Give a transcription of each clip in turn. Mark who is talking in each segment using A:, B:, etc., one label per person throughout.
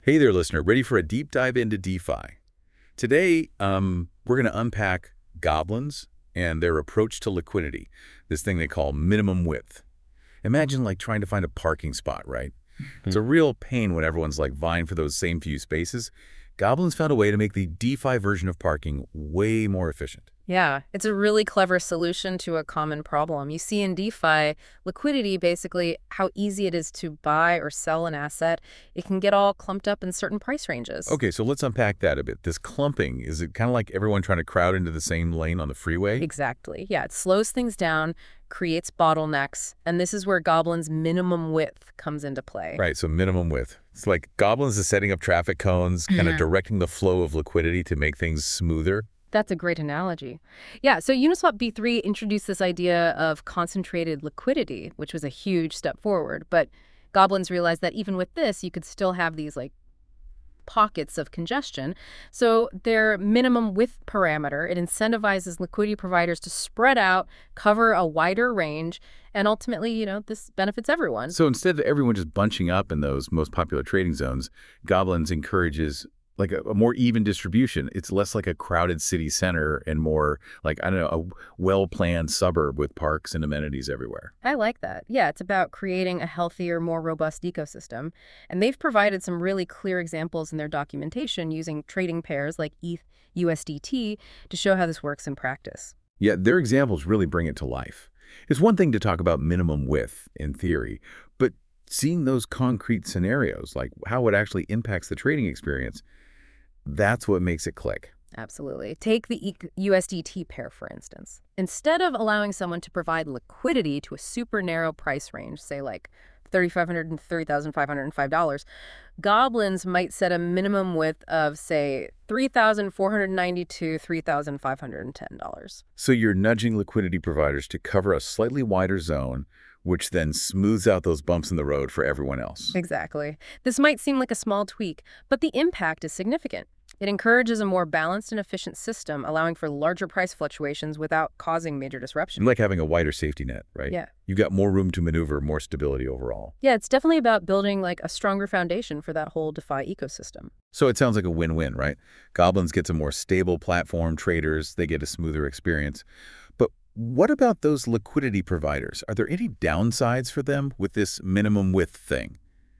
A: Hey there, listener. Ready for a deep dive into DeFi? Today, we're going to unpack goblins and their approach to liquidity, this thing they call minimum width. Imagine like trying to find a parking spot, right? It's a real pain when everyone's like vying for those same few spaces. Goblins found a way to make the DeFi version of parking way more efficient.
B: Yeah, it's a really clever solution to a common problem. You see in DeFi, liquidity, basically how easy it is to buy or sell an asset, it can get all clumped up in certain price ranges.
A: Okay, so let's unpack that a bit. This clumping, is it kind of like everyone trying to crowd into the same lane on the freeway?
B: Exactly. Yeah, it slows things down, creates bottlenecks, and this is where Goblin's minimum width comes into play.
A: Right, so minimum width. It's like Goblins is setting up traffic cones, kind of directing the flow of liquidity to make things smoother.
B: That's a great analogy. Yeah, so Uniswap B3 introduced this idea of concentrated liquidity, which was a huge step forward. But Goblins realized that even with this, you could still have these pockets of congestion. So their minimum width parameter, it incentivizes liquidity providers to spread out, cover a wider range, and ultimately, this benefits everyone.
A: So instead of everyone just bunching up in those most popular trading zones, Goblins encourages like a more even distribution. It's less like a crowded city center and more like, I don't know, a well-planned suburb with parks and amenities everywhere.
B: I like that. Yeah, it's about creating a healthier, more robust ecosystem. And they've provided some really clear examples in their documentation using trading pairs like ETH USDT to show how this works in practice.
A: Yeah, their examples really bring it to life. It's one thing to talk about minimum width in theory, but seeing those concrete scenarios, like how it actually impacts the trading experience, that's what makes it click.
B: Absolutely. Take the USDT pair, for instance. Instead of allowing someone to provide liquidity to a super narrow price range, say like $3,500 and $3,505, Goblins might set a minimum width of, say, $3,490 to $3,510.
A: So you're nudging liquidity providers to cover a slightly wider zone, which then smooths out those bumps in the road for everyone else.
B: Exactly. This might seem like a small tweak, but the impact is significant. It encourages a more balanced and efficient system, allowing for larger price fluctuations without causing major disruption.
A: Like having a wider safety net, right?
B: Yeah.
A: You've got more room to maneuver, more stability overall.
B: Yeah, it's definitely about building like a stronger foundation for that whole DeFi ecosystem.
A: So it sounds like a win-win, right? Goblins gets a more stable platform, traders, they get a smoother experience. But what about those liquidity providers? Are there any downsides for them with this minimum width thing?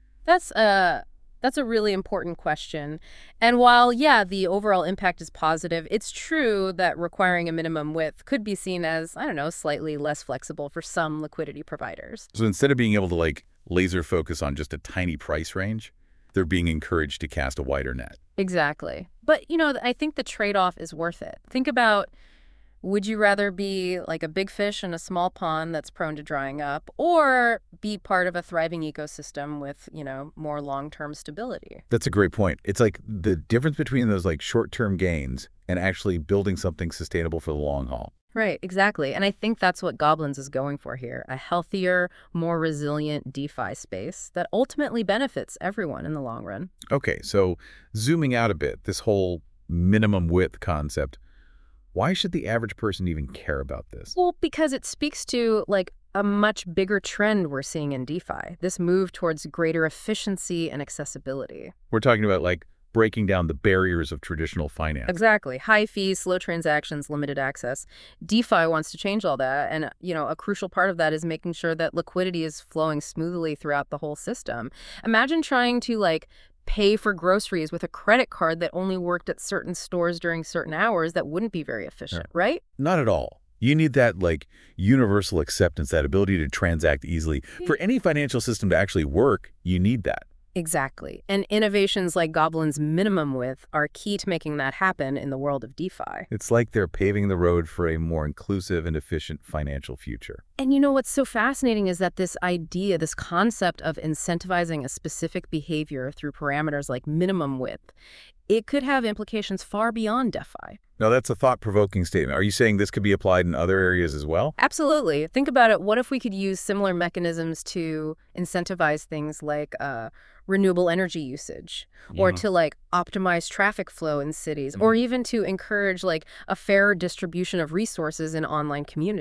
B: That's a really important question. And while, yeah, the overall impact is positive, it's true that requiring a minimum width could be seen as, I don't know, slightly less flexible for some liquidity providers.
A: So instead of being able to like laser focus on just a tiny price range, they're being encouraged to cast a wider net.
B: Exactly. But, I think the trade-off is worth it. Think about, would you rather be like a big fish in a small pond that's prone to drying up, or be part of a thriving ecosystem with, more long-term stability?
A: That's a great point. It's like the difference between those like short-term gains and actually building something sustainable for the long haul.
B: Right, exactly. And I think that's what Goblins is going for here, a healthier, more resilient DeFi space that ultimately benefits everyone in the long run.
A: Okay, so zooming out a bit, this whole minimum width concept, why should the average person even care about this?
B: Well, because it speaks to like a much bigger trend we're seeing in DeFi, this move towards greater efficiency and accessibility.
A: We're talking about like breaking down the barriers of traditional finance.
B: Exactly. High fees, slow transactions, limited access. DeFi wants to change all that. And, a crucial part of that is making sure that liquidity is flowing smoothly throughout the whole system. Imagine trying to pay for groceries with a credit card that only worked at certain stores during certain hours. That wouldn't be very efficient, right?
A: Not at all. You need that like universal acceptance, that ability to transact easily. For any financial system to actually work, you need that.
B: Exactly. And innovations like Goblin's minimum width are key to making that happen in the world of DeFi.
A: It's like they're paving the road for a more inclusive and efficient financial future.
B: And what's so fascinating is that this idea, this concept of incentivizing a specific behavior through parameters like minimum width, it could have implications far beyond DeFi.
A: Now, that's a thought-provoking statement. Are you saying this could be applied in other areas as well?
B: Absolutely. Think about it. What if we could use similar mechanisms to incentivize things like renewable energy usage, or to optimize traffic flow in cities, or even to encourage a fairer distribution of resources in online community?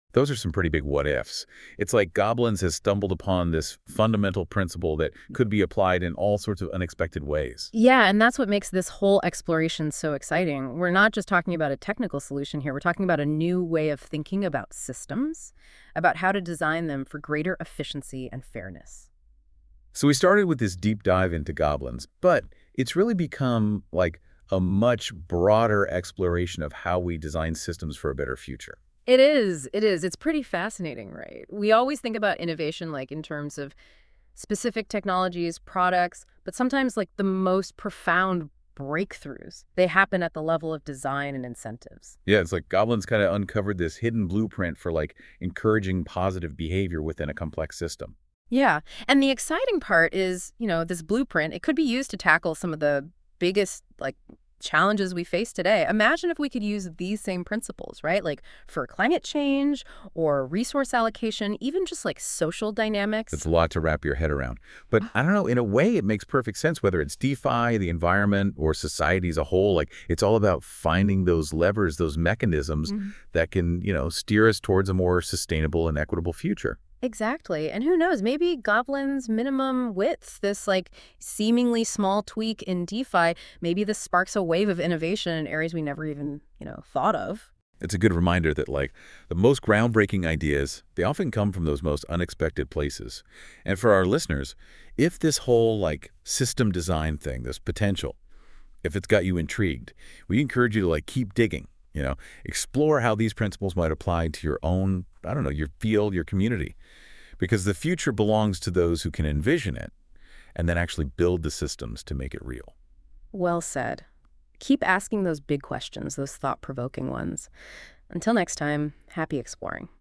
A: Those are some pretty big what-ifs. It's like Goblins has stumbled upon this fundamental principle that could be applied in all sorts of unexpected ways.
B: Yeah, and that's what makes this whole exploration so exciting. We're not just talking about a technical solution here. We're talking about a new way of thinking about systems, about how to design them for greater efficiency and fairness.
A: So we started with this deep dive into Goblins, but it's really become like a much broader exploration of how we design systems for a better future.
B: It is. It is. It's pretty fascinating, right? We always think about innovation like in terms of specific technologies, products, but sometimes like the most profound breakthroughs, they happen at the level of design and incentives.
A: Yeah, it's like Goblins kind of uncovered this hidden blueprint for like encouraging positive behavior within a complex system.
B: Yeah. And the exciting part is, this blueprint, it could be used to tackle some of the biggest challenges we face today. Imagine if we could use these same principles, right? Like for climate change or resource allocation, even just like social
A: It's
B: dynamics.
A: a lot to wrap your head around. But I don't know, in a way, it makes perfect sense, whether it's DeFi, the environment, or society as a whole. Like, it's all about finding those levers, those mechanisms that can, steer us towards a more sustainable and equitable future.
B: Exactly. And who knows, maybe Goblin's minimum width, this seemingly small tweak in DeFi, maybe this sparks a wave of innovation in areas we never even, thought of.
A: It's a good reminder that, like, the most groundbreaking ideas, they often come from those most unexpected places. And for our listeners, if this whole, system design thing, this potential, if it's got you intrigued, we encourage you to, keep digging, explore how these principles might apply to your own, I don't know, your field, your community. Because the future belongs to those who can envision it and then actually build the systems to make it real.
B: Well said. Keep asking those big questions, those thought-provoking ones. Until next time, happy exploring.